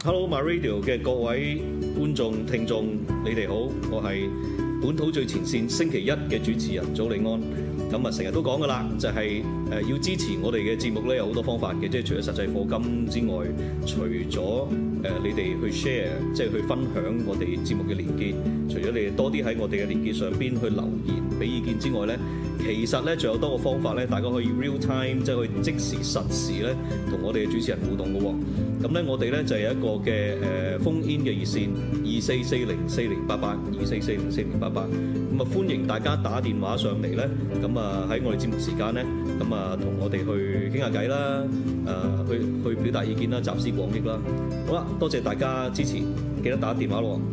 Hello My Radio 嘅各位觀眾聽眾，你哋好，我係本土最前線星期一嘅主持人祖利安。咁啊，成日都講噶啦，就係要支持我哋嘅節目咧，有好多方法嘅，即係除咗實際課金之外，除咗你哋去 share， 即係去分享我哋節目嘅連結，除咗你哋多啲喺我哋嘅連結上邊去留言俾意見之外咧，其實咧仲有多個方法咧，大家可以 real time 即係可以即時實時咧同我哋嘅主持人互動嘅喎。咁咧我哋咧就有一個嘅phone in 嘅熱線24404088 24404088，咁啊歡迎大家打電話上嚟咧，咁啊喺我哋節目時間咧，咁啊同我哋去傾下偈啦，去表達意見啦，集思廣益啦。好啦，多謝大家支持，記得打電話咯。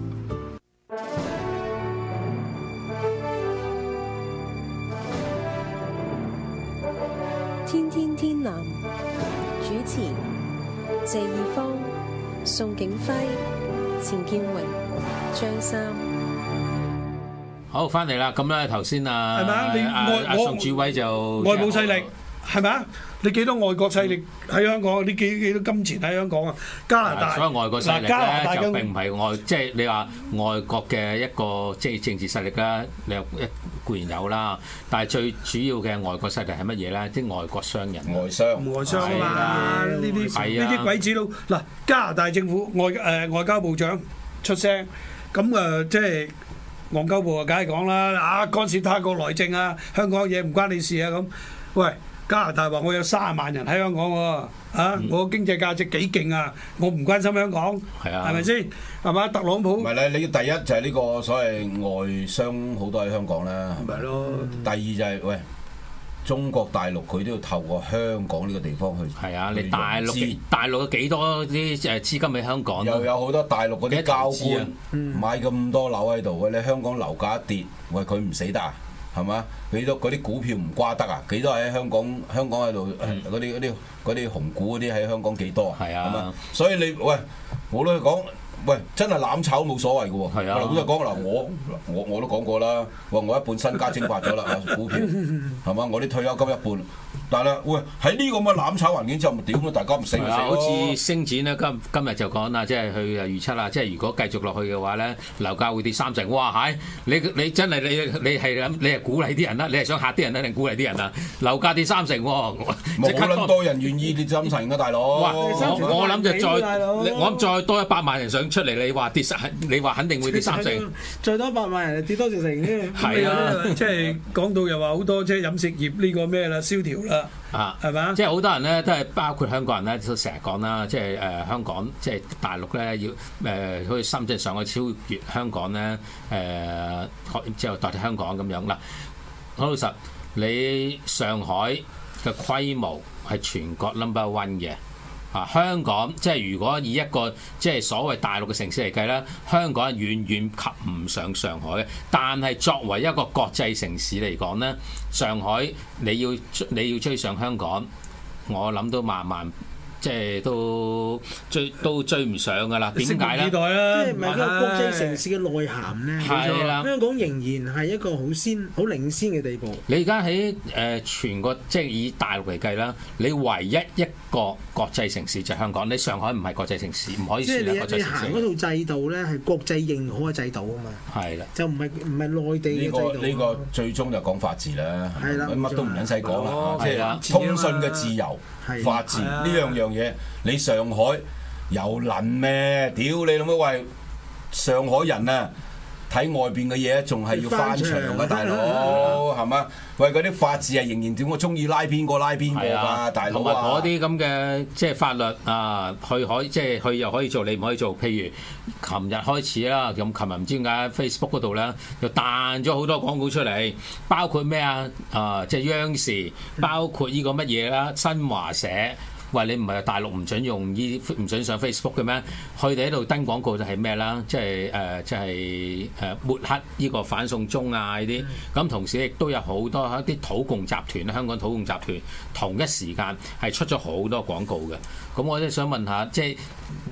天天天藍主持謝義方、宋景輝、錢建榮、張三。 好，翻嚟啦！咁咧頭先啊， 係咪啊？ 宋主委就外部勢力係咪啊？你幾多外國勢力喺香港？你幾多金錢喺香港啊？加拿大， 所謂外國勢力咧就並唔係外，即係你話外國嘅一個即係政治勢力啦，你固然有啦，但係最主要嘅外國勢力係乜嘢咧？即係外國商人、 外商啊嘛！呢啲鬼子佬嗱，加拿大政府外交部長出聲，咁即係外交部啊，梗係講啦，干涉他國內政啊，香港嘢唔關你事啊咁。喂，加拿大話我有30萬人喺香港喎，我經濟價值幾勁啊，我唔關心香港，係咪先？係嘛？特朗普唔係咧，你第一就係呢個所謂外商好多喺香港啦，係咪咯？第二就係喂。中國大陸佢都要透過香港呢個地方去係啊！你大陸有幾多啲資金喺香港？ 又有好多大陸嗰啲交官買咁多樓喺度，喂！你香港樓價一跌，喂佢唔死得啊？係嘛？幾多嗰啲股票唔瓜得啊？幾多喺香港喺度嗰啲紅股嗰啲喺香港幾多啊？係啊！所以你喂，我都講。喂，真係攬炒冇所謂嘅喎。係啊，老實講嗱，我都講過啦。話我一半身家蒸發咗啦，股票係嘛？我啲退休金一半。但係喂，喺呢個咁嘅攬炒環境之後，咪屌大家唔死咪死咯。 好似星展咧，今日就講啦，即係佢預測啦，即係如果繼續落去嘅話咧，樓價會跌30%。哇係，你真係你係鼓勵啲人啦，你係想嚇啲人啦定鼓勵啲人啊？樓價跌30%喎， 冇咁多人願意跌30%嘅大佬。 我諗就再多100萬人想出嚟，你話肯定會跌30%。 最多100萬人跌多成啫。 係啊，即係講到又話好多即係飲食業呢個咩啦，蕭條啦。係嘛？ 即係好多人咧，都係包括香港人咧，都成日講啦。即係香港，即係大陸咧，要好似深圳、上海超越香港咧，之後代替香港咁樣啦。好老實，你上海嘅規模係全國 No.1 嘅。香港即係如果以一個即係所謂大陸嘅城市嚟計咧，香港係遠遠及唔上上海嘅。但係作為一個國際城市嚟講咧，上海你要追上香港，我諗都慢即係都追唔上㗎啦。點解咧？ 即係唔係個國際城市嘅內涵咧？係啦，香港仍然係一個好領先嘅地步。 你而家喺全國即係以大陸嚟計啦，你唯一一個國際城市就係香港。你上海唔係國際城市，唔可以算係國際城市。 即係你行嗰套制度咧，係國際認可嘅制度啊嘛。係啦，就唔係內地嘅制度。 呢個最終就講法治啦。係啦，乜都唔撚使講啦。 係啦， 通訊嘅自由、法治呢樣嘢，你上海有撚咩？屌你老母喂！上海人啊，睇外邊嘅嘢仲係要翻牆嘅大佬，係嘛？喂，嗰啲法治係仍然點？我中意拉邊個㗎，大佬啊！同埋嗰啲咁嘅即係法律啊，佢又可以做，你唔可以做。譬如琴日開始啦，咁琴日唔知點解 Facebook 嗰度咧又彈咗好多廣告出嚟，包括咩即係央視，包括呢個乜嘢啦，新華社。喂，你唔係大陸唔準用唔準上 Facebook 嘅咩？佢哋喺度登廣告就係咩啦？即係抹黑呢個反送中啊呢啲。咁同時亦都有好多一啲土共集團，香港土共集團同一時間係出咗好多廣告嘅。咁我都想問下，即係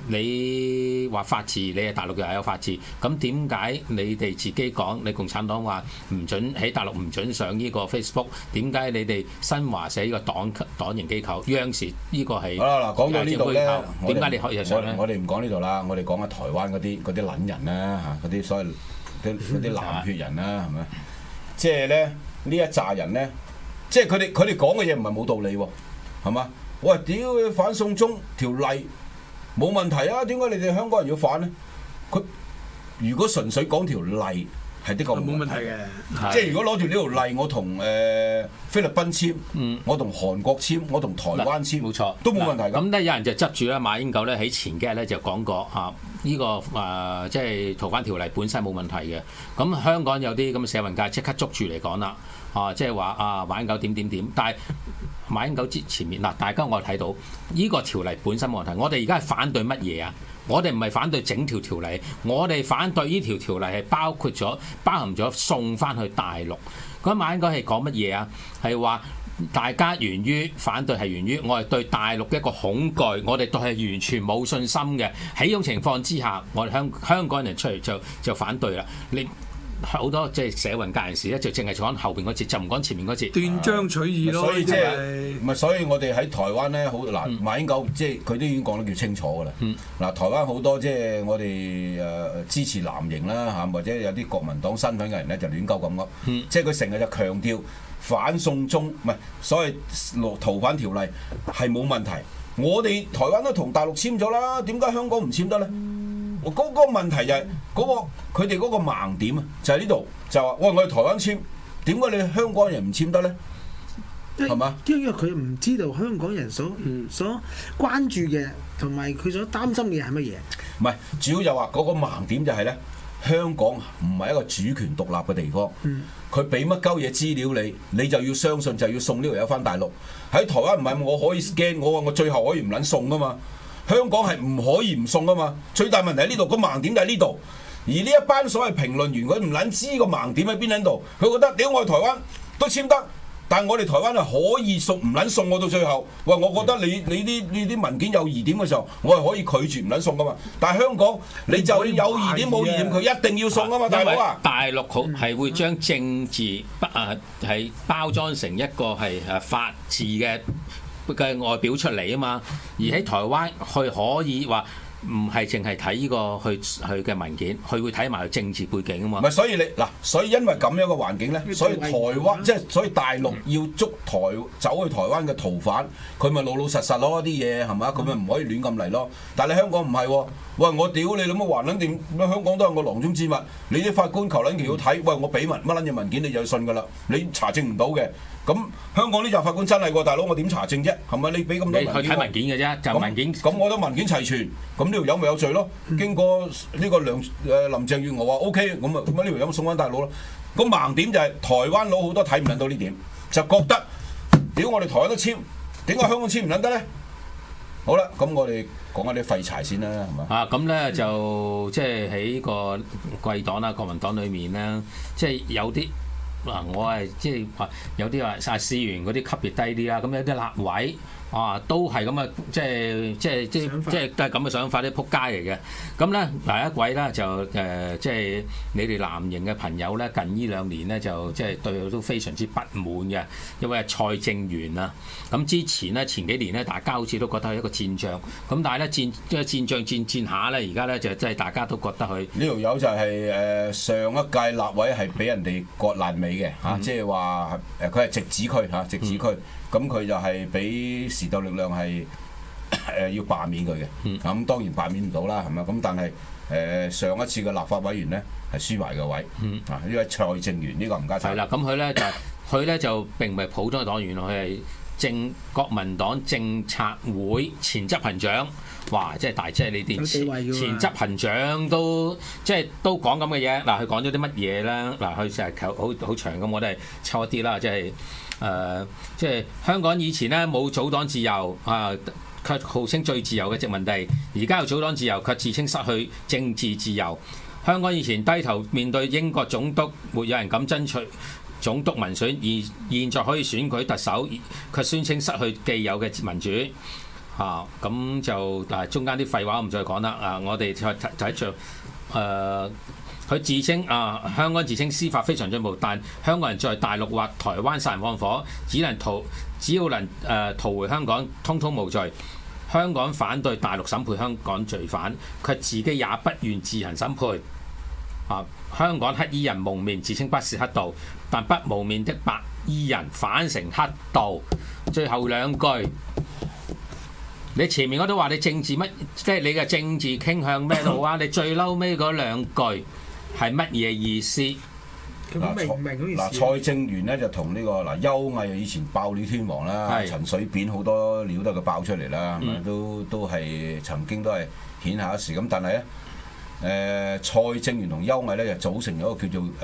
你話法治，你係大陸又有法治，咁點解你哋自己講，你共產黨話唔準喺大陸唔準上呢個 Facebook？ 點解你哋新華社呢個黨營機構，央視呢個係？ 好啦，嗱，講到呢度咧， 點解你可以上咧？ 我哋唔講呢度啦，我哋講下台灣嗰啲撚人啦嚇，嗰啲所謂嗰啲藍血人啦，係咪？即係咧呢一紮人咧，即係佢哋講嘅嘢唔係冇道理喎，係嘛？喂，屌反送中條例冇問題啊，點解你哋香港人要反咧？佢如果純粹講條例係的確冇問題嘅，即係如果攞住呢條例，我同菲律賓簽，我同韓國簽，我同台灣簽， 冇錯， 都冇問題。 咁咧有人就執住啦，馬英九咧喺前幾日咧就講過嚇，呢個即係逃犯條例本身冇問題嘅。咁香港有啲咁嘅社運界即刻捉住嚟講啦，即係話馬英九點，但係馬英九前面嗱，大家我睇到呢個條例本身冇問題。我哋而家係反對乜嘢啊？我哋唔係反對整條條例，我哋反對呢條條例係包含咗送翻去大陸。咁馬英九係講乜嘢啊？係話大家源於反對係源於我哋對大陸嘅一個恐懼，我哋對係完全冇信心嘅。喺呢種情況之下，我哋香港人出嚟就反對啦。你好多即係社運界人士咧，就淨係講後邊嗰節，就唔講前面嗰節， 斷章取義咯。 所以即係唔係？所以我哋喺台灣咧，好嗱馬英九即係佢都已經講得叫清楚㗎啦。嗱，台灣好多即係我哋支持藍營啦嚇，或者有啲國民黨身份嘅人咧，就亂鳩咁噏。即係佢成日就強調反送中唔係所謂逃犯條例係冇問題。我哋台灣都同大陸簽咗啦，點解香港唔簽得咧？嗰個問題就係佢哋嗰個盲點啊，就係呢度就話喂，我哋台灣簽，點解你香港人唔簽得咧？係嘛？ 因為佢唔知道香港人所關注嘅同埋佢所擔心嘅係乜嘢？ 唔係，主要就話嗰個盲點就係咧，香港唔係一個主權獨立嘅地方。佢俾乜鳩嘢資料你就要相信，就要送呢條友翻大陸。喺台灣唔係，我可以 scan， 我最後可以唔撚送噶嘛。香港係唔可以唔送噶嘛，最大問題喺呢度，個盲點就喺呢度。而呢一班所謂評論員，佢唔撚知個盲點喺邊喺度，佢覺得屌我哋台灣都簽得，但係我哋台灣係可以送唔撚送我到最後。喂，我覺得你啲文件有疑點嘅時候，我係可以拒絕唔撚送噶嘛。但係香港你就有疑點冇疑點，佢一定要送噶嘛，大佬啊！ 大陸好係會將政治係包裝成一個係法治嘅外表出嚟啊嘛，而喺台灣佢可以話唔係淨係睇呢個佢嘅文件，佢會睇埋佢政治背景啊嘛。 唔係，所以所以因為咁樣嘅環境咧，所以台灣即係所以大陸要捉走去台灣嘅逃犯，佢咪老老實實攞啲嘢係嘛？佢咪唔可以亂咁嚟咯。但係你香港唔係喎，喂我屌你諗乜還撚掂？香港都係我囊中之物，你啲法官求撚其要睇，喂我俾乜撚嘢文件你就信㗎啦，你查證唔到嘅。咁香港呢紮法官真係喎，大佬我點查證啫？係咪你俾咁多文件？ 你去睇文件嘅啫，就文件。 咁我覺得文件齊全，咁呢條友咪有罪咯？經過呢個林鄭月娥話 OK，咁呢條友送翻大陸咯。個盲點就係台灣佬好多睇唔撚到呢點，就覺得屌我哋台灣都簽，點解香港簽唔撚得咧？好啦，咁我哋講下啲廢柴先啦，係嘛？ 咁咧就即係喺個貴黨啦、國民黨裏面咧，即係有啲。我係即係話有啲話試完嗰啲級別低啲啦，咁有啲立委都係咁嘅，即係都係咁嘅想法，啲撲街嚟嘅。咁咧嗱一位咧就即係你哋藍營嘅朋友咧，近呢2年咧就即係對佢都非常之不滿嘅，因為蔡正元啊。咁之前咧前幾年咧，大家好似都覺得係一個戰將，咁但係咧戰將戰下咧，而家咧就即係大家都覺得佢呢條友就係上一屆立委係俾人哋割爛尾嘅嚇，即係話佢係直指區嚇，直指區。咁佢就係俾時代力量係要罷免佢嘅，咁當然罷免唔到啦，係咪？咁但係上一次嘅立法委員咧係輸埋個位，呢個蔡正元呢個唔加差。 係啦，咁佢咧就並唔係普通嘅黨員，佢係國民黨政策會前執行長。哇！即係你哋前執行長都即係都講咁嘅嘢。嗱，佢講咗啲乜嘢咧？嗱，佢成日好長咁，我都係抽一啲啦。即係香港以前咧冇組黨自由卻號稱最自由嘅殖民地，而家有組黨自由，卻自稱失去政治自由。香港以前低頭面對英國總督，沒有人敢爭取總督民選，而現在可以選舉特首，卻宣稱失去既有嘅民主。 咁就中間啲廢話我唔再講啦。我哋就睇著佢自稱香港自稱司法非常進步，但香港人在大陸或台灣殺人放火，只要能逃回香港，通通無罪。香港反對大陸審判香港罪犯，佢自己也不願自行審判。香港黑衣人蒙面自稱不是黑道，但不蒙面的白衣人反成黑道。最後兩句，你前面嗰度話你政治乜，即係你嘅政治傾向咩都好啊，你最嬲尾嗰兩句係乜嘢意思？ 明唔明嗰件事？ 蔡正元咧就同呢個邱毅以前爆料天王啦，陳水扁好多料都佢爆出嚟啦，都係曾經都係顯下一時咁，但係咧蔡正元同邱毅咧就組成咗一個叫做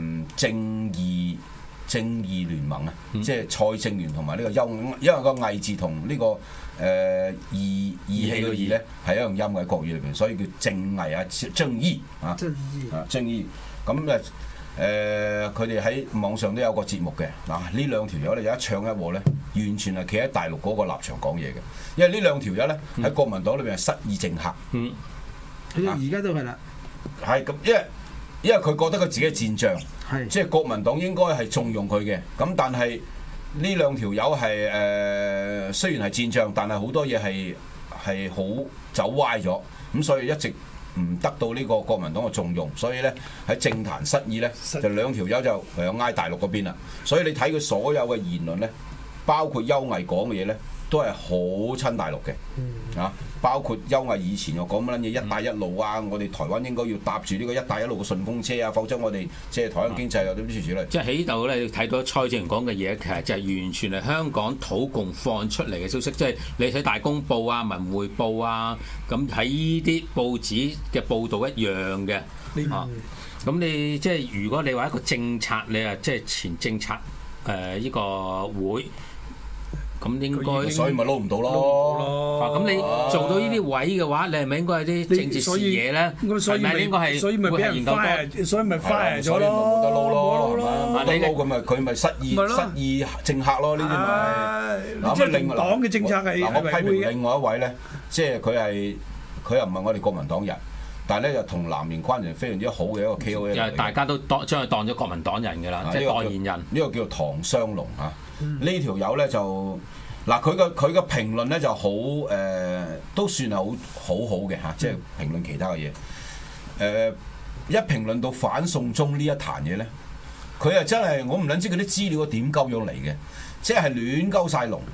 正義聯盟啊，即係蔡正元同埋呢個邱，因為個毅字同呢個義氣嘅義咧係一樣音嘅國語裏邊，所以叫正毅啊，正義啊，正義咁佢哋喺網上都有個節目嘅嗱，呢兩條友咧有一唱一和咧，完全係企喺大陸嗰個立場講嘢嘅，因為呢兩條友咧喺國民黨裏邊係失意政客， 佢而家都係啦， 係咁，因為佢覺得佢自己係戰將，即係國民黨應該係縱容佢嘅，咁但係呢兩條友係雖然係戰將，但係好多嘢係好走歪咗，咁所以一直唔得到呢個國民黨嘅重用，所以咧喺政壇失意咧，就兩條友就唯有挨大陸嗰邊啦。所以你睇佢所有嘅言論咧，包括邱毅講嘅嘢咧，都係好親大陸嘅，包括邱毅以前又講乜撚嘢一帶一路啊，我哋台灣應該要搭住呢個一帶一路嘅順風車啊，否則我哋即係台灣經濟有啲諸如此類。 即係喺度咧，你睇到蔡正元講嘅嘢，其實就係完全係香港土共放出嚟嘅消息，即係你睇大公報啊、文匯報啊，咁喺呢啲報紙嘅報導一樣嘅。咁你即係如果你話一個政策，你啊即係前政策呢個會。咁應該， 所以咪撈唔到咯。 咁你做到呢啲位嘅話，你係咪應該係啲政治視野咧？係咪應該係？ 所以咪俾人 fire，所以咪 fire 咗咯。 冇得撈咯，冇得撈咁咪佢咪失意政客咯？呢啲咪。 即係另黨嘅政策係。 我批評另外一位咧，即係佢又唔係我哋國民黨人，但係咧就同藍營關係非常之好嘅一個 KOL。 大家都將佢當咗國民黨人㗎啦，即係代言人。 呢個叫唐湘龍啊。呢條友咧就嗱，佢嘅評論咧就好都算係好嘅嚇，即係評論其他嘅嘢。一評論到反送中呢一壇嘢咧，佢又真係我唔撚知佢啲資料點鳩樣嚟嘅，即係亂鳩晒龍。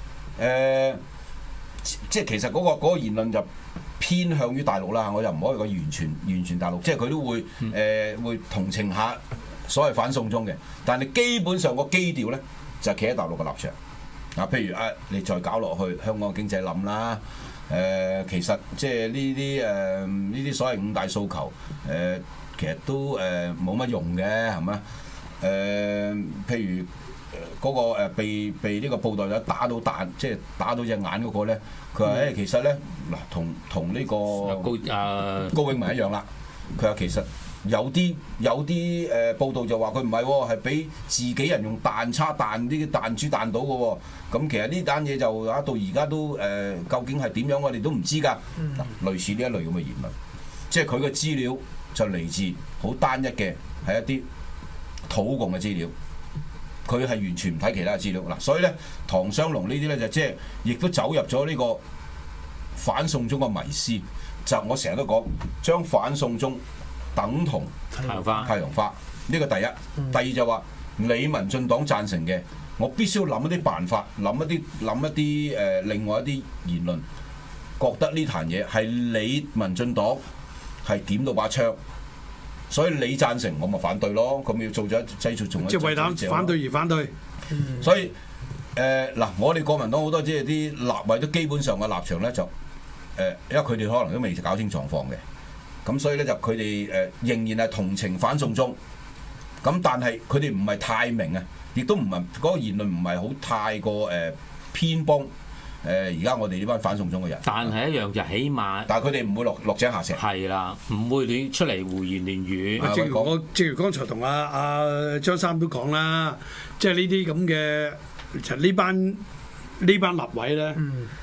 即係其實嗰個言論就偏向於大陸啦，我又唔可以講完全大陸，即係佢都會會同情下所謂反送中嘅，但係基本上個基調咧。就企喺大陸嘅立場，譬如你再搞落去，香港經濟冧啦，其實即係呢啲所謂五大訴求，其實都冇乜用嘅，係咪？譬如嗰個被呢個布袋友打到彈，即係打到隻眼嗰個咧，佢話其實咧嗱，同呢個高永文一樣啦，佢話其實。有啲報道就話佢唔係喎，係俾自己人用彈叉彈啲彈珠彈到嘅喎。咁其實呢單嘢就到而家都究竟係點樣，我哋都唔知㗎。類似呢一類咁嘅言論，即係佢嘅資料就嚟自好單一嘅，係一啲土共嘅資料。佢係完全唔睇其他嘅資料嗱，所以咧唐湘龍呢啲咧就即係亦都走入咗呢個反送中嘅迷思。就我成日都講，將反送中等同太陽花呢個第一，第二就話你民進黨贊成嘅，我必須要諗一啲辦法，諗一啲另外一啲言論，覺得呢壇嘢係你民進黨係點到把槍，所以你贊成我咪反對咯，咁要做咗製造仲即係為咗反對而反對， 所以嗱，我哋國民黨好多即係啲立委都基本上嘅立場咧就因為佢哋可能都未搞清狀況嘅。咁所以咧就佢哋仍然係同情反送中，咁但係佢哋唔係太明啊，亦都唔係嗰個言論唔係好太過偏幫而家我哋呢班反送中嘅人。 但係一樣就起碼， 但係佢哋唔會落井下石。係啦，唔會亂出嚟胡言亂語。 正如剛才同阿張三都講啦，即係呢啲咁嘅，其實呢班立委咧。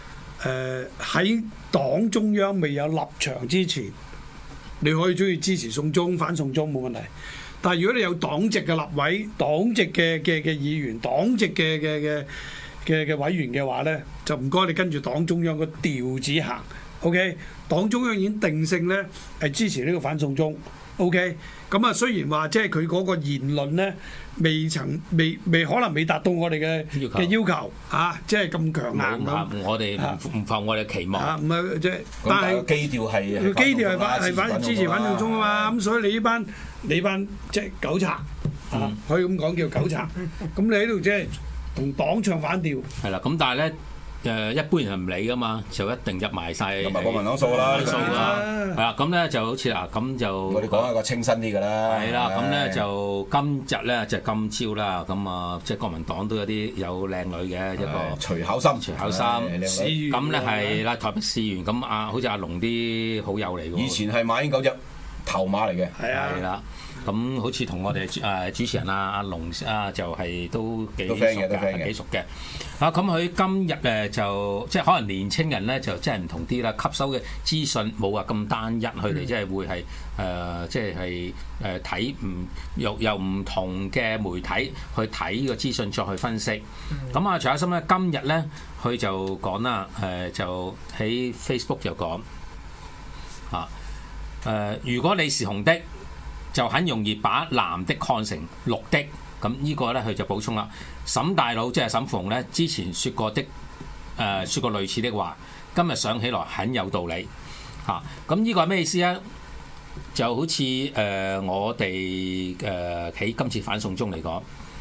喺黨中央未有立場之前，你可以中意支持送中反送中冇問題。但係如果你有黨籍嘅立委、黨籍嘅議員、黨籍嘅委員嘅話咧，就唔該你跟住黨中央個調子行。OK， 黨中央已經定性咧係支持呢個反送中。OK， 咁啊雖然話即係佢嗰個言論咧未可能未達到我哋嘅要求嚇，即係咁強硬咁。 我哋唔符我哋期望。 唔係即係，但係基調係反支持反送中啊嘛，咁所以你呢班即係狗賊可以咁講叫狗賊。咁你喺度即係同黨唱反調。 係啦，咁但係咧。一般人唔理噶嘛，就一定入埋晒入埋國民黨數啦， 係啦，咁咧就好似嗱，咁就我哋講一個清新啲㗎啦。 係啦，咁咧就今日咧就今朝啦，咁啊即係國民黨都有啲有靚女嘅一個徐巧芯， 咁咧係啦，台北市議員咁好似阿龍啲好友嚟㗎喎。 以前係馬英九隻頭馬嚟嘅。 係啦。咁好似同我哋主持人阿龍就係都幾熟嘅，幾熟嘅。咁佢今日就即係可能年青人咧就真係唔同啲啦，吸收嘅資訊冇話咁單一，佢哋即係會係即係睇由唔同嘅媒體去睇呢個資訊再去分析。咁徐巧芯咧今日咧佢就講啦，就喺 Facebook 就講如果你是紅的，就很容易把藍的看成綠的，咁呢個咧佢就補充啦。沈大佬即係沈富雄咧，之前説過類似的話，今日想起來很有道理嚇。咁呢個係咩意思咧？就好似我哋喺今次反送中嚟講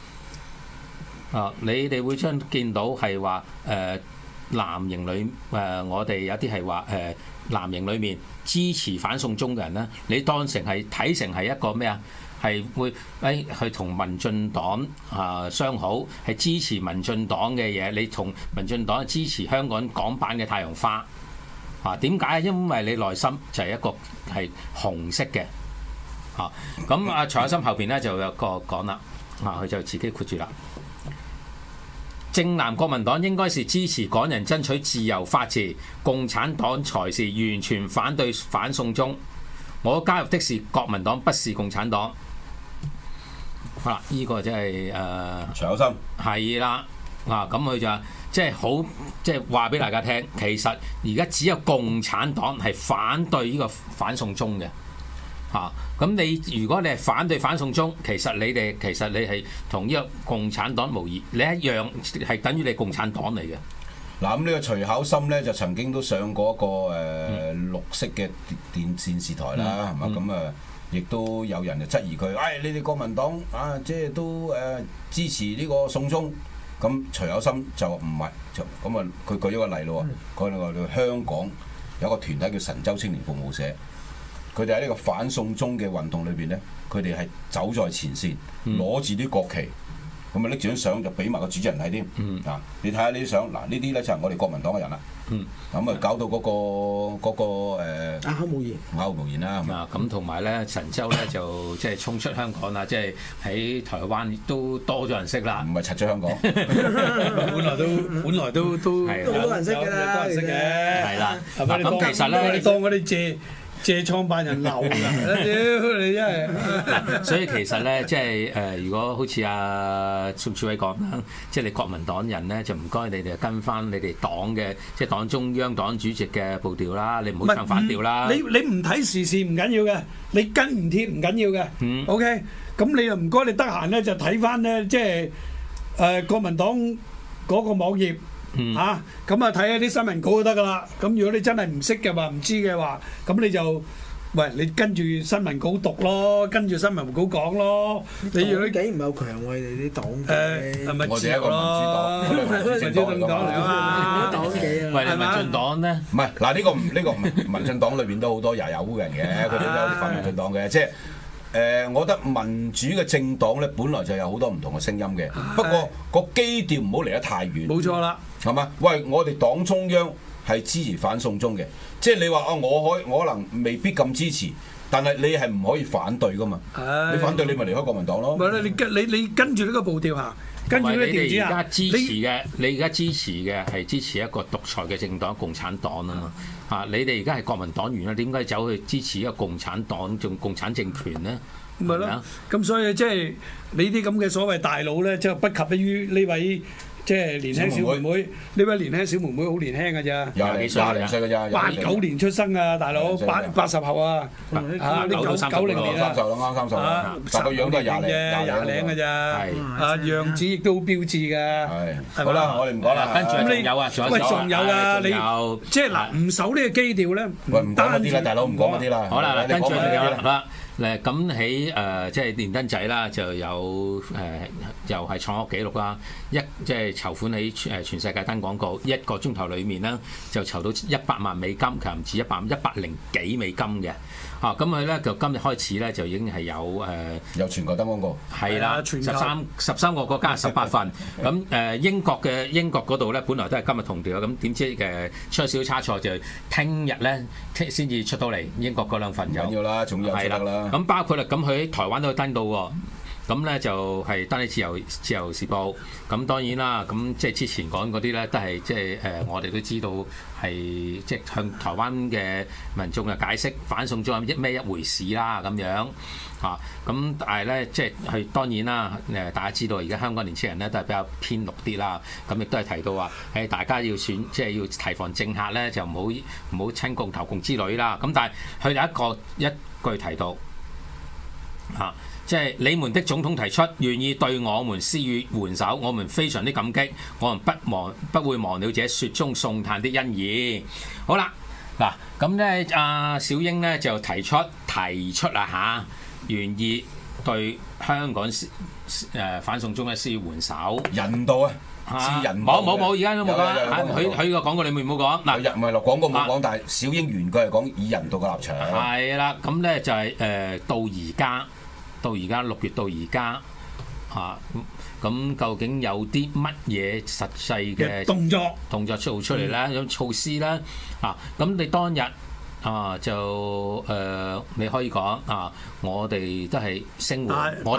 你哋會將見到係話藍營裏我哋有啲係話藍營裏面支持反送中嘅人咧，你當成係睇成係一個咩啊？係會去同民進黨相好，係支持民進黨嘅嘢。你同民進黨支持香港港版嘅太陽花點解？因為你內心就係一個係紅色嘅咁徐巧芯後邊咧就有個講啦佢就自己括住啦。正藍國民黨應該是支持港人爭取自由法治，共產黨才是完全反對反送中。我加入的是國民黨，不是共產黨。好啦，呢個真係徐巧芯係啦咁佢就即係好即係話俾大家聽，其實而家只有共產黨係反對呢個反送中嘅咁你如果你係反對反送中，其實你係同呢個共產黨無異，你一樣係等於你共產黨嚟嘅。 嗱咁呢個徐巧芯咧就曾經都上過一個綠色嘅電視台啦，係嘛咁亦都有人就質疑佢，你哋國民黨即係都支持呢個送中，咁徐巧芯就唔係，咁佢舉咗個例咯喎，講話香港有個團體叫神州青年服務社。佢哋喺呢個反送中嘅運動裏邊咧，佢哋係走在前線，攞住啲國旗，咁拎住張相就俾埋個主持人睇添。你睇下呢啲相，嗱呢啲咧就係我哋國民黨嘅人啦。咁搞到嗰個啞口無言啦。 咁同埋咧，神州咧就即係衝出香港啦，即係喺台灣都多咗人識啦。 唔係拆咗香港， 本來都好多人識嘅啦， 係啦。咁其實咧， 你當嗰啲借創辦人流㗎，屌你真係！ 所以其實咧，即係如果好似宋柱偉講啦，即係你國民黨人咧，就唔該你哋跟翻你哋黨嘅，即係黨中央黨主席嘅步調啦，你唔好唱反調啦。 你唔睇時事唔緊要嘅，你跟唔貼唔緊要嘅。OK，咁你又唔該你得閒咧就睇翻咧，即係國民黨嗰個網頁。咁啊睇下啲新聞稿就得噶啦。咁如果你真係唔識嘅話，唔知嘅話，咁你就你跟住新聞稿讀咯，跟住新聞稿講咯。 你如果幾唔夠強喎，你啲黨係咪我哋一個民主黨嚟啊嘛？ 黨幾啊？ 喂，你民進黨咧？ 唔係嗱，呢個民進黨裏邊都好多有人嘅，佢哋都有啲反民進黨嘅，即係。我覺得民主嘅政黨咧，本來就有好多唔同嘅聲音嘅。不過個基調唔好離得太遠。 冇錯啦， 係嘛？喂，我哋黨中央係支持反送中嘅，即係你話我可能未必咁支持，但係你係唔可以反對噶嘛？你反對你咪離開國民黨咯。 你跟住呢個步調行， 跟住咧調子而家支持嘅，你而家支持嘅係支持一個獨裁嘅政黨共產黨啊嘛嚇！你哋而家係國民黨員啦，點解走去支持一個共產黨仲共產政權咧？ 咪咯，咁所以即係你啲咁嘅所謂大佬咧，即係不及於呢位即係年輕小妹妹。呢位年輕小妹妹好年輕㗎咋， 廿零歲㗎咋 ，89年出生啊，大佬80後啊，呢90年啊 ，30啦，啱30啦，但個樣都係廿零㗎咋，啊樣子亦都好標緻㗎。 係，好啦，我哋唔講啦。 跟住仲有啊， 仲有啊，你即係嗱唔守呢個基調咧， 唔講嗰啲啦，大佬唔講嗰啲啦。 好啦，跟住仲有啦。咁喺即係連登仔啦，就有又係創咗紀錄啦！即係籌款喺全世界登廣告1個鐘頭裏面咧，就籌到100萬美金，其實唔止100幾美金嘅。咁佢咧就今日開始咧就已經係有全球登廣告。 係啦，13個國家18份。咁英國嗰度咧，本來都係今日同調，咁點知出少少差錯，就聽日咧先至出到嚟英國嗰2份有。 緊要啦，仲有出得啦。 咁包括啦，咁佢喺台灣都有登到喎。咁咧就係登喺自由時報。咁當然啦，咁即係之前講嗰啲咧，都係即係我哋都知道係即係向台灣嘅民眾嘅解釋反送中咩一回事啦咁樣嚇。咁但係咧，即係係當然啦。大家知道而家香港年輕人咧都係比較偏綠啲啦。咁亦都係提到話，大家要即係要提防政客咧，就唔好親共投共之類啦。咁但係佢有一句提到嚇。即係你們的總統提出願意對我們施予援手，我們非常的感激，我們不會忘了這雪中送炭的恩義。好啦，嗱咁咧，阿小英咧就提出啦嚇，願意對香港反送中嘅施予援手， 人道啊，人道冇，而家都冇講。佢個廣告裏面冇講嗱， 唔係落廣告冇講，但係小英原句係講以人道嘅立場。 係啦，咁咧就係到而家6月到而家嚇，咁究竟有啲乜嘢實際嘅動作做出嚟咧？有措施咧啊？咁你當日就你可以講我哋都係聲援，我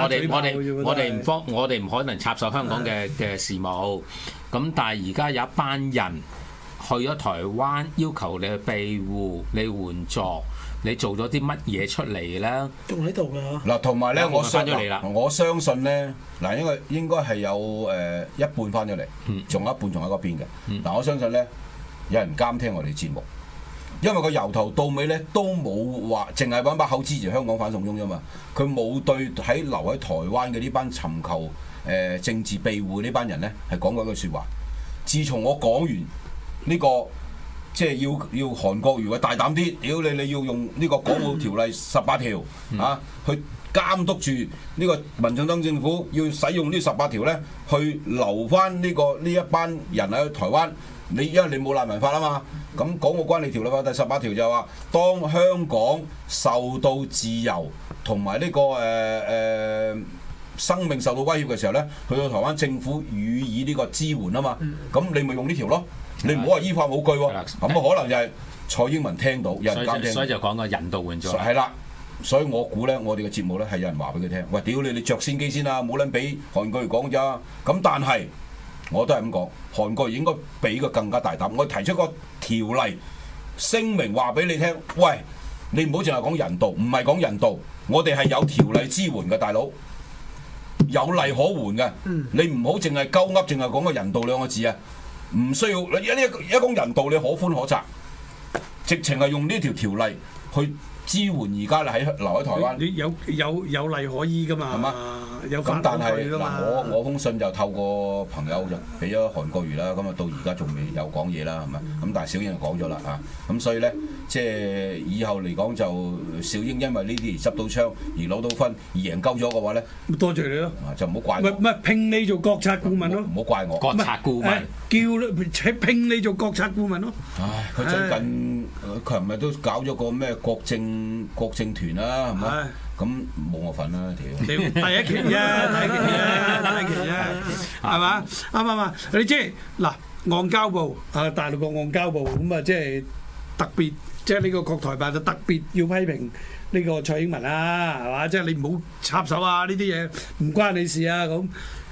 哋唔可能插手香港嘅事務。咁但係而家有一班人去咗台灣，要求你去庇護、你援助。你做咗啲乜嘢出嚟咧？ 仲喺度㗎嗱，同埋咧，我相信咧，嗱，應該係有一半翻咗嚟，仲有一半仲喺嗰邊嘅。嗱，我相信咧，有人監聽我哋節目，因為佢由頭到尾咧都冇話，淨係揾把口支持香港反送中啫嘛。佢冇對留喺台灣嘅呢班尋求政治庇護呢班人咧係講過一句説話。自從我講完呢個。即係要韓國瑜大膽啲，屌你要用呢個港澳條例18條去監督住呢個民進黨政府，要使用呢18條咧，去留翻呢一班人喺台灣。因為你冇難民法啊嘛，咁港澳關係條例法第18條就話，當香港受到自由同埋呢個生命受到威脅嘅時候咧，去到台灣政府予以呢個支援啊嘛，咁你咪用呢條咯。你唔好話依法冇據喎，咁可能就係蔡英文聽到有人監聽， 所以就講個人道援助。 係啦，所以我估咧，我哋嘅節目咧係有人話俾佢聽，喂，屌你着先機先啦，冇撚俾韓國瑜講咋。咁但係我都係咁講，韓國瑜應該俾個更加大膽，我提出個條例聲明話俾你聽，喂，你唔好淨係講人道，唔係講人道，我哋係有條例支援嘅，大佬有例可援嘅，你唔好淨係鳩噏，淨係講個人道2個字啊！唔需要你一講人道，你可寬可責，直情係用呢條例去支援而家你留喺台灣。 你有例可依噶嘛？係嘛？有法但係㗎嘛？ 我封信就透過朋友就俾咗韓國瑜啦，咁啊到而家仲未有講嘢啦，係咪？咁但係小英就講咗啦啊，咁所以咧，即係以後嚟講就小英因為呢啲而執到槍而攞到分而贏鳩咗嘅話咧， 多謝你咯， 就唔好怪我。 唔係聘你做國策顧問咯， 唔好怪我。 國策顧問叫聘你做國策顧問咯。 唉，佢最近佢琴日都搞咗個咩國政團啦，係咪？咁冇我份啦，屌！ 第一期啫，係嘛？啱。你即係嗱，外交部大陸個外交部咁啊，即係特別，即係呢個國台辦就特別要批評呢個蔡英文啦，係嘛？即係你唔好插手啊！呢啲嘢唔關你事啊咁。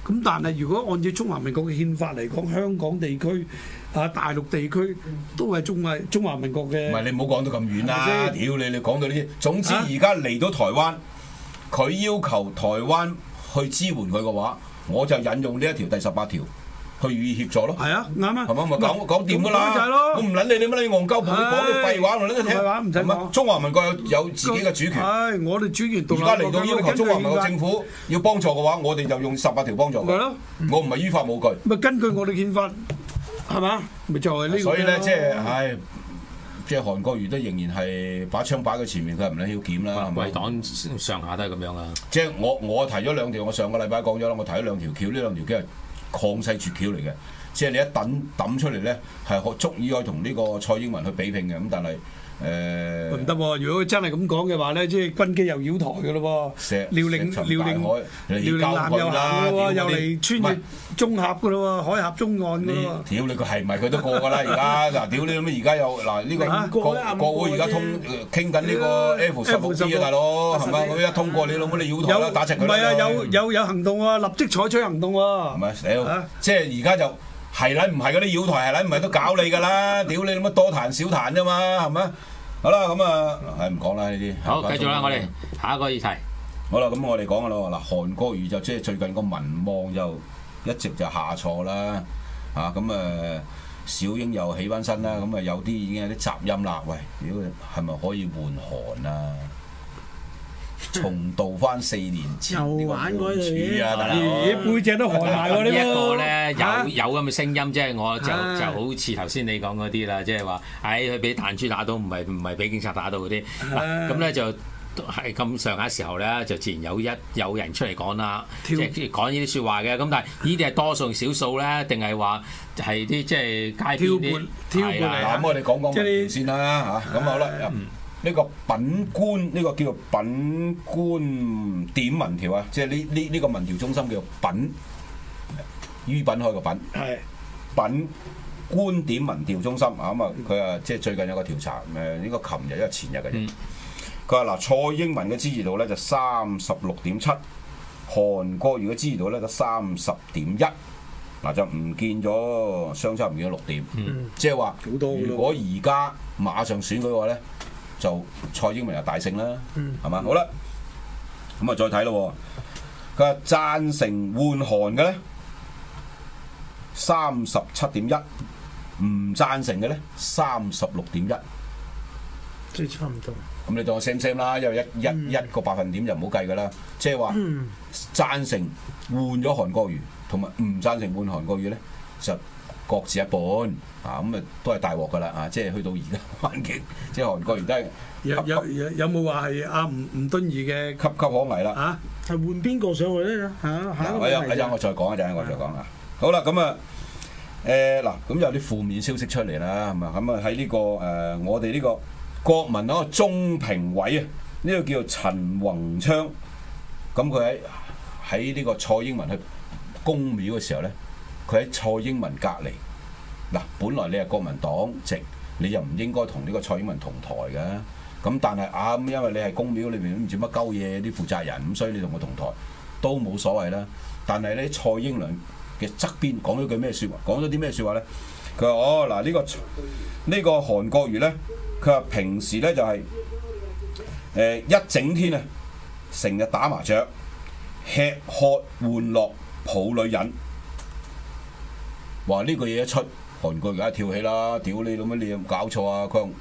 咁但係如果按照中華民國嘅憲法嚟講，香港地區大陸地區都係中華民國嘅。 唔係你唔好講到咁遠啦！屌你講到呢啲，總之而家嚟到台灣，佢要求台灣去支援佢嘅話，我就引用呢一條第18條。去予以協助咯，係啊，啱啊， 係嘛，咪講掂噶啦，我唔撚你乜你戇鳩盤，你講啲廢話我撚得聽， 唔使講。 中華民國有自己嘅主權， 我哋主權獨立。 而家嚟到要求中華民國政府要幫助嘅話，我哋就用18條幫助佢。我唔係依法冇據。 咪根據我哋憲法，係嘛？咪就係呢個。 所以咧，即係韓國瑜都仍然係把槍擺喺前面，佢係唔撚要檢啦。 為黨上下都係咁樣啊。 即係我提咗2條，我上個禮拜講咗啦，我提咗2條橋，呢2條橋係曠世絕橋嚟嘅，即係你一抌出嚟咧，係可足以可以同呢個蔡英文去比拼嘅。咁但係唔得喎！如果佢真係咁講嘅話咧，即係軍機又繞台嘅咯喎，遼寧南又行嘅喎，又嚟穿越中峽嘅咯喎，海峽中岸嘅咯喎。 屌你佢係咪佢都過㗎啦？而家嗱，屌你咁而家有嗱呢個國會而家傾緊呢個 F-16B 啊，大佬係咪？佢一通過你老母你繞台啦，打直佢啦。 唔係啊，有行動喎，立即採取行動喎。 唔係屌，即係而家就係啦，唔係嗰啲繞台係啦，唔係都搞你㗎啦！屌你乜多彈少彈啫嘛，係咪？好啦，咁啊，唔講啦呢啲。 好，繼續啦，我哋下一個議題。 好啦，咁我哋講嘅咯嗱，韓國瑜就即係最近個民望就一直就下挫啦，小英又起翻身啦，咁啊有啲已經有啲雜音啦，喂，屌係咪可以換韓啊？重蹈翻4年前呢個換柱啊！大佬， 背脊都寒埋喎呢一個咧有咁嘅聲音，即係我就好似頭先你講嗰啲啦，即係話，佢俾彈珠打到，唔係俾警察打到嗰啲。咁咧就係咁上下時候咧，就自然有人出嚟講啦，即係講呢啲説話嘅。咁但係呢啲係多數少數咧，定係話係啲即係街邊啲？ 係啦， 咁我哋講先啦嚇。咁好啦。呢個品官呢個叫做品官點民調啊，即係呢個民調中心叫做品於品開個品，品官點民調中心啊，咁啊佢啊即係最近有個調查，應該琴日因為前日嘅啫。佢話嗱，蔡英文嘅支持度咧就36.7，韓國瑜嘅支持度咧就30.1，嗱就唔見咗相差唔見咗6點，即係話如果而家馬上選舉嘅話咧，就蔡英文又大勝啦，係嘛？好啦，咁啊再睇咯。佢話贊成換韓嘅咧37.1，唔贊成嘅咧36.1， 即係差唔多。 咁你當我 same 啦，因為一個百分點就唔好計噶啦。即係話贊成換咗韓國瑜，同埋唔贊成換韓國瑜咧，就各自一半啊！咁啊都係大鑊噶啦啊！即係去到而家環境，即係韓國瑜都係有冇話係阿吳敦義嘅岌岌可危啦？ 係換邊個上去咧？ 一陣我再講啊！好啦，咁啊嗱，咁有啲負面消息出嚟啦，係嘛？咁啊喺呢個我哋呢個國民嗰個中評委啊，呢個叫做陳宏昌，咁佢喺呢個蔡英文去宮廟嘅時候咧，佢喺蔡英文隔離。嗱，本來你係國民黨籍，你又唔應該同呢個蔡英文同台嘅。咁但係因為你係宮廟裏邊都唔知乜鳩嘢啲負責人，咁所以你同我同台都冇所謂啦。但係咧，蔡英文嘅側邊講咗句咩説話？講咗啲咩説話咧？佢話嗱，呢個韓國瑜咧，佢話平時咧就係一整天啊，成日打麻雀、吃喝玩樂、抱女人。話呢個嘢一出，韓國瑜梗係跳起啦！屌你老味，你有冇搞錯啊？佢話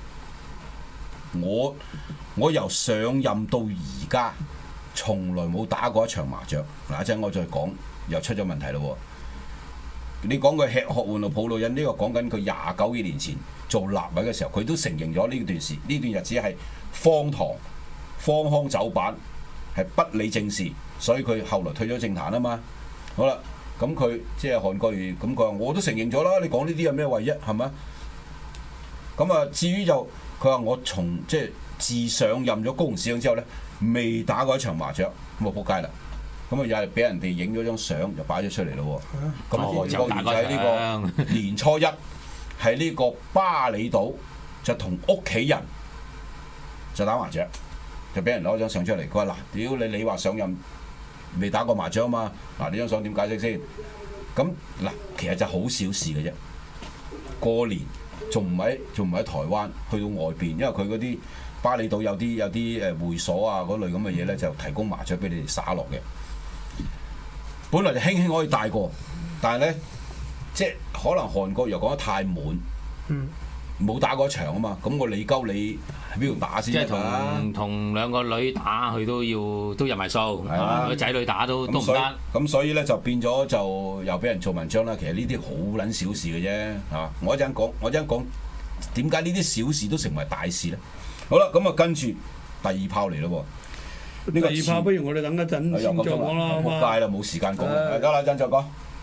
我由上任到而家，從來冇打過一場麻雀。嗱，一陣我再講，又出咗問題咯。你講佢吃喝玩樂抱女人，呢個講緊佢29幾年前做立委嘅時候，佢都承認咗呢段日子係荒唐、荒腔走板，係不理政事，所以佢後來退咗政壇啊嘛。好啦。咁佢即係韓國瑜，咁佢話我都承認咗啦。你講呢啲有咩謂啫？係咪？咁啊，至於就佢話我即係自上任咗高雄市長之後咧，未打過一場麻雀，咁啊仆街啦。咁啊又係俾人哋影咗張相，就擺咗出嚟咯。咁韓國瑜就喺呢個年初一喺呢個巴厘島就同屋企人就打麻雀，就俾人攞張相出嚟。佢話嗱，屌你話上任未打過麻雀啊嘛。嗱，呢張相點解釋先？咁嗱，其實就好小事嘅啫。過年仲唔喺台灣，去到外邊，因為佢嗰啲巴厘島有啲會所啊嗰類咁嘅嘢咧，就提供麻雀俾你哋耍落嘅。本來就輕輕可以帶過，但係咧，即係可能韓國又講得太滿，冇打過一場啊嘛，咁我理鳩你喺邊度打先？ 即係同兩個女打，佢都入埋數，佢仔女打都唔得。 咁所以咧就變咗就又俾人做文章啦。其實呢啲好撚小事嘅啫，係我一陣講點解呢啲小事都成為大事咧？好啦，咁啊跟住第二炮嚟咯喎。 第二炮不如我哋等一陣先再講啦，好嘛？ 冇計啦，冇時間講啦，得啦，陣再講。